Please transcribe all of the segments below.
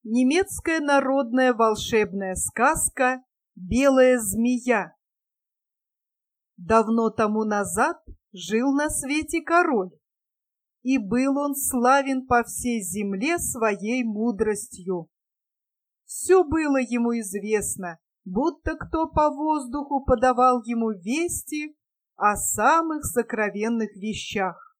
Немецкая народная волшебная сказка «Белая змея». Давно тому назад жил на свете король, и был он славен по всей земле своей мудростью. Все было ему известно, будто кто по воздуху подавал ему вести о самых сокровенных вещах.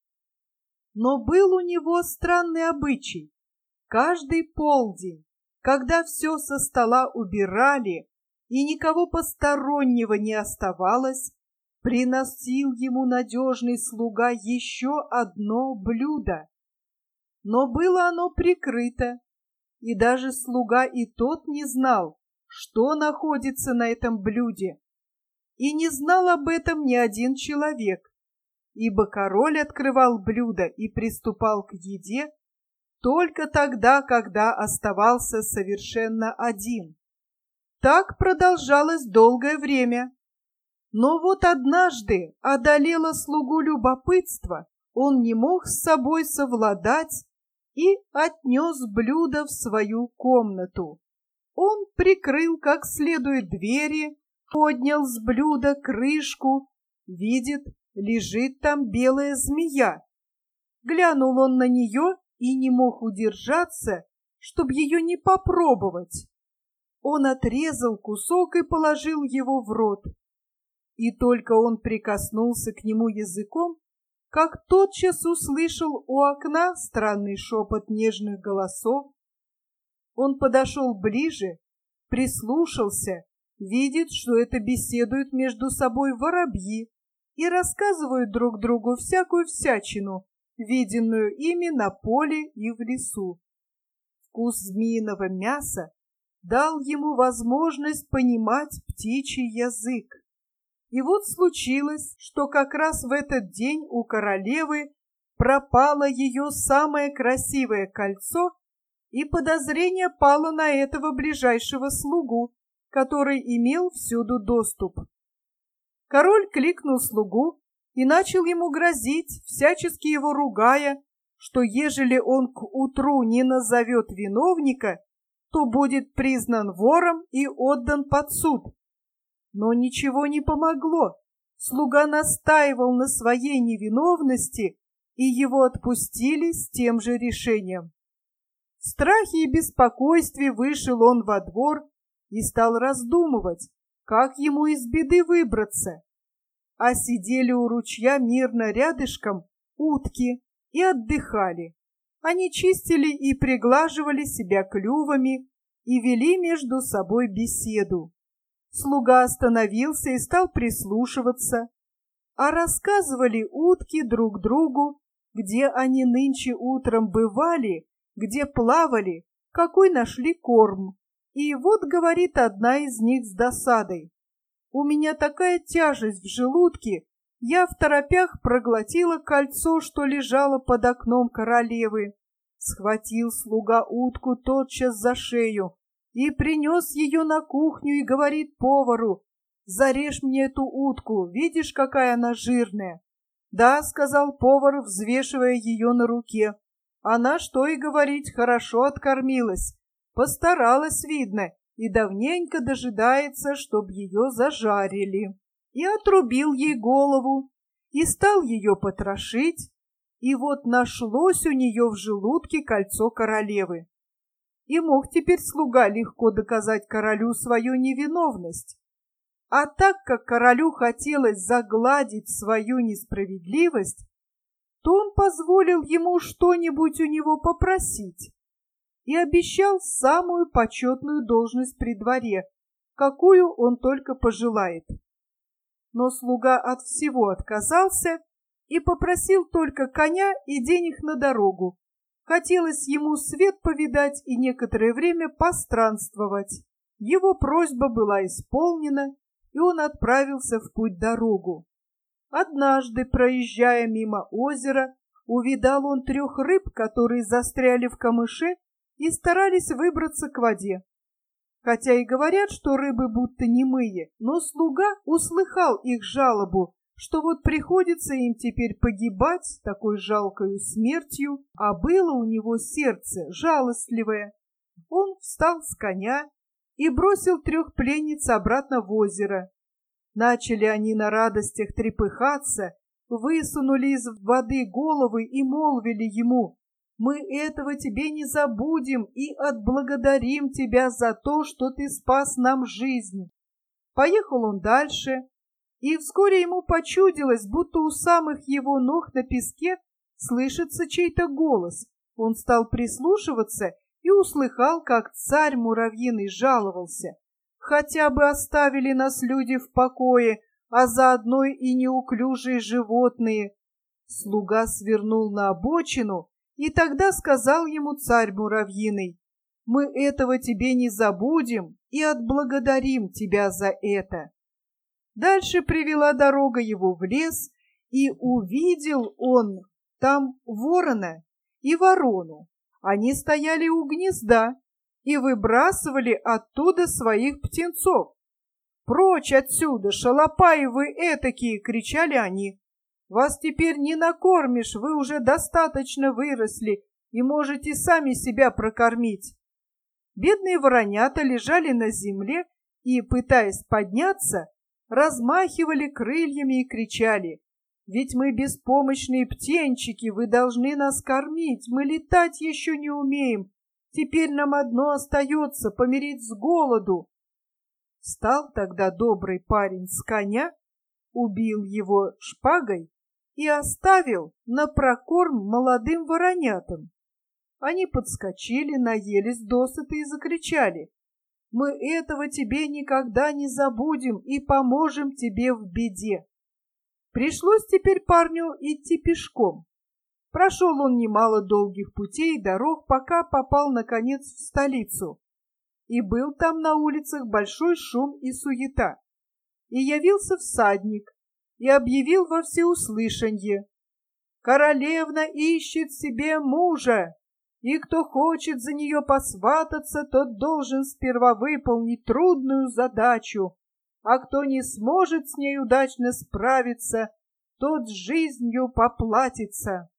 Но был у него странный обычай. Каждый полдень, когда все со стола убирали и никого постороннего не оставалось, приносил ему надежный слуга еще одно блюдо. Но было оно прикрыто, и даже слуга и тот не знал, что находится на этом блюде. И не знал об этом ни один человек, ибо король открывал блюдо и приступал к еде только тогда, когда оставался совершенно один. Так продолжалось долгое время. Но вот однажды одолело слугу любопытство, он не мог с собой совладать и отнес блюдо в свою комнату. Он прикрыл как следует двери, поднял с блюда крышку, видит, лежит там белая змея. Глянул он на нее и не мог удержаться, чтобы ее не попробовать. Он отрезал кусок и положил его в рот. И только он прикоснулся к нему языком, как тотчас услышал у окна странный шепот нежных голосов. Он подошел ближе, прислушался, видит, что это беседуют между собой воробьи и рассказывают друг другу всякую всячину, виденную ими на поле и в лесу. Вкус змеиного мяса дал ему возможность понимать птичий язык. И вот случилось, что как раз в этот день у королевы пропало ее самое красивое кольцо, и подозрение пало на этого ближайшего слугу, который имел всюду доступ. Король кликнул слугу и начал ему грозить, всячески его ругая, что ежели он к утру не назовет виновника, то будет признан вором и отдан под суд. Но ничего не помогло. Слуга настаивал на своей невиновности, и его отпустили с тем же решением. В страхе и беспокойстве вышел он во двор и стал раздумывать, как ему из беды выбраться. А сидели у ручья мирно рядышком утки и отдыхали. Они чистили и приглаживали себя клювами и вели между собой беседу. Слуга остановился и стал прислушиваться, а рассказывали утки друг другу, где они нынче утром бывали, где плавали, какой нашли корм. И вот говорит одна из них с досадой: «У меня такая тяжесть в желудке, я второпях проглотила кольцо, что лежало под окном королевы». Схватил слуга утку тотчас за шею и принес ее на кухню и говорит повару: «Зарежь мне эту утку, видишь, какая она жирная». «Да», — сказал повар, взвешивая ее на руке. Она, что и говорить, хорошо откормилась, постаралась, видно, и давненько дожидается, чтоб ее зажарили. И отрубил ей голову, и стал ее потрошить, и вот нашлось у нее в желудке кольцо королевы. И мог теперь слуга легко доказать королю свою невиновность. А так как королю хотелось загладить свою несправедливость, то он позволил ему что-нибудь у него попросить и обещал самую почетную должность при дворе, какую он только пожелает. Но слуга от всего отказался и попросил только коня и денег на дорогу. Хотелось ему свет повидать и некоторое время постранствовать. Его просьба была исполнена, и он отправился в путь-дорогу. Однажды, проезжая мимо озера, увидал он 3 рыб, которые застряли в камыше и старались выбраться к воде. Хотя и говорят, что рыбы будто немые, но слуга услыхал их жалобу, что вот приходится им теперь погибать такой жалкою смертью, а было у него сердце жалостливое. Он встал с коня и бросил 3 пленниц обратно в озеро. Начали они на радостях трепыхаться, высунули из воды головы и молвили ему: «Мы этого тебе не забудем и отблагодарим тебя за то, что ты спас нам жизнь». Поехал он дальше, и вскоре ему почудилось, будто у самых его ног на песке слышится чей-то голос. Он стал прислушиваться и услыхал, как царь Муравьиный жаловался: «Хотя бы оставили нас люди в покое, а заодно и неуклюжие животные». Слуга свернул на обочину, и тогда сказал ему царь Муравьиный: «Мы этого тебе не забудем и отблагодарим тебя за это». Дальше привела дорога его в лес, и увидел он там ворона и ворону. Они стояли у гнезда и выбрасывали оттуда своих птенцов. «Прочь отсюда, шалопаи вы этакие!» — кричали они. «Вас теперь не накормишь, вы уже достаточно выросли и можете сами себя прокормить». Бедные воронята лежали на земле и, пытаясь подняться, размахивали крыльями и кричали: «Ведь мы беспомощные птенчики, вы должны нас кормить, мы летать еще не умеем, теперь нам одно остается — помереть с голоду». Встал тогда добрый парень с коня, убил его шпагой и оставил на прокорм молодым воронятам. Они подскочили, наелись досыта и закричали: «Мы этого тебе никогда не забудем и поможем тебе в беде». Пришлось теперь парню идти пешком. Прошел он немало долгих путей и дорог, пока попал, наконец, в столицу. И был там на улицах большой шум и суета. И явился всадник и объявил во всеуслышанье: «Королевна ищет себе мужа, и кто хочет за нее посвататься, тот должен сперва выполнить трудную задачу, а кто не сможет с ней удачно справиться, тот с жизнью поплатится».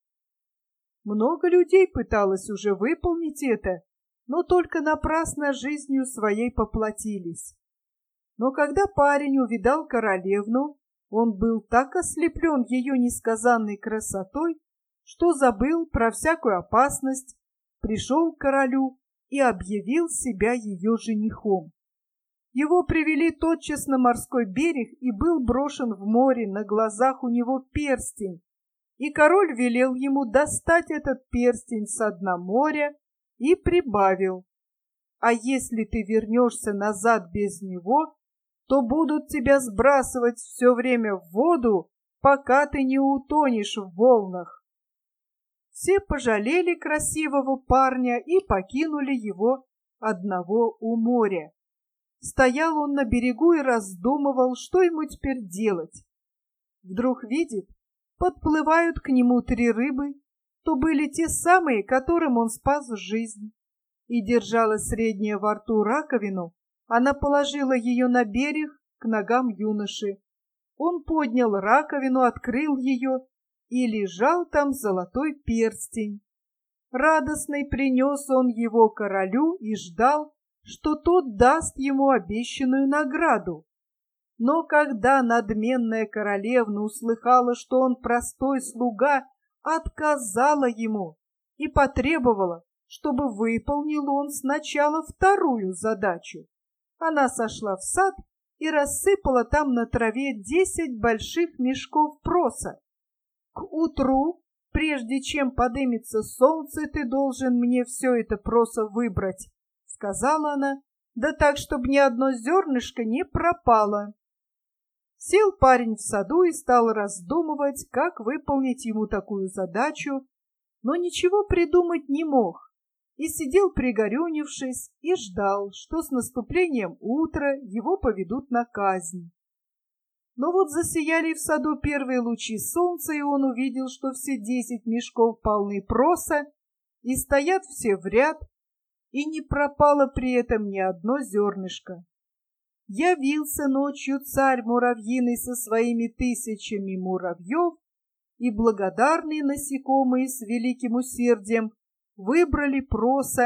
Много людей пыталось уже выполнить это, но только напрасно жизнью своей поплатились. Но когда парень увидал королевну, он был так ослеплен ее несказанной красотой, что забыл про всякую опасность, пришел к королю и объявил себя ее женихом. Его привели тотчас на морской берег, и был брошен в море на глазах у него перстень, и король велел ему достать этот перстень со дна моря и прибавил: «А если ты вернешься назад без него, то будут тебя сбрасывать все время в воду, пока ты не утонешь в волнах». Все пожалели красивого парня и покинули его одного у моря. Стоял он на берегу и раздумывал, что ему теперь делать. Вдруг видит, подплывают к нему 3 рыбы, то были те самые, которым он спас жизнь. И держала средняя во рту раковину, она положила ее на берег к ногам юноши. Он поднял раковину, открыл ее, и лежал там золотой перстень. Радостный принес он его королю и ждал, что тот даст ему обещанную награду. Но когда надменная королевна услыхала, что он простой слуга, отказала ему и потребовала, чтобы выполнил он сначала 2-ю задачу. Она сошла в сад и рассыпала там на траве 10 больших мешков проса. «К утру, прежде чем подымется солнце, ты должен мне все это просо выбрать», — сказала она, «да так, чтобы ни одно зернышко не пропало». Сел парень в саду и стал раздумывать, как выполнить ему такую задачу, но ничего придумать не мог, и сидел пригорюнившись и ждал, что с наступлением утра его поведут на казнь. Но вот засияли в саду первые лучи солнца, и он увидел, что все 10 мешков полны проса, и стоят все в ряд, и не пропало при этом ни одно зернышко. Явился ночью царь Муравьиный со своими 1000 муравьев, и благодарные насекомые с великим усердием выбрали проса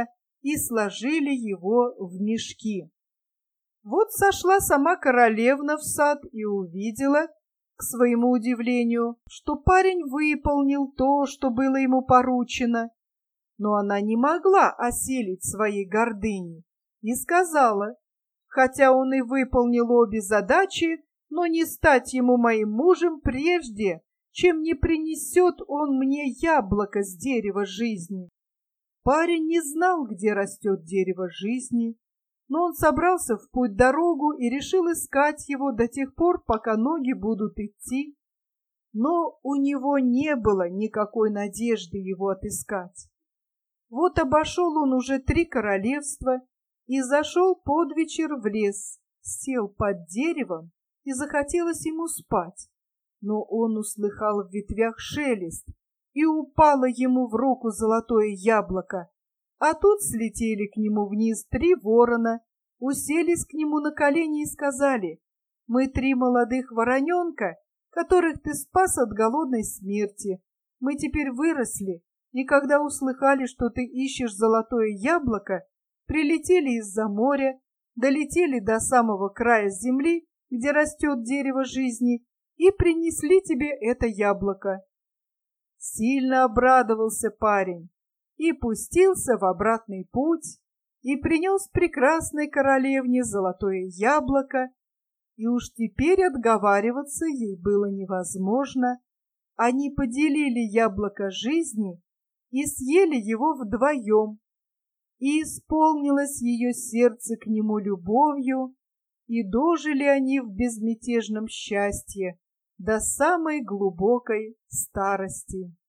и сложили его в мешки. Вот сошла сама королевна в сад и увидела, к своему удивлению, что парень выполнил то, что было ему поручено. Но она не могла осилить своей гордыни и сказала: хотя он и выполнил обе задачи, но не стать ему моим мужем прежде, чем не принесет он мне яблоко с дерева жизни. Парень не знал, где растет дерево жизни, но он собрался в путь-дорогу и решил искать его до тех пор, пока ноги будут идти. Но у него не было никакой надежды его отыскать. Вот обошел он уже 3 королевства и зашел под вечер в лес, сел под деревом, и захотелось ему спать. Но он услыхал в ветвях шелест, и упало ему в руку золотое яблоко. А тут слетели к нему вниз 3 ворона, уселись к нему на колени и сказали: «Мы 3 молодых вороненка, которых ты спас от голодной смерти. Мы теперь выросли, и когда услыхали, что ты ищешь золотое яблоко, прилетели из-за моря, долетели до самого края земли, где растет дерево жизни, и принесли тебе это яблоко». Сильно обрадовался парень и пустился в обратный путь, и принес прекрасной королевне золотое яблоко, и уж теперь отговариваться ей было невозможно. Они поделили яблоко жизни и съели его вдвоем, и исполнилось ее сердце к нему любовью, и дожили они в безмятежном счастье до самой глубокой старости.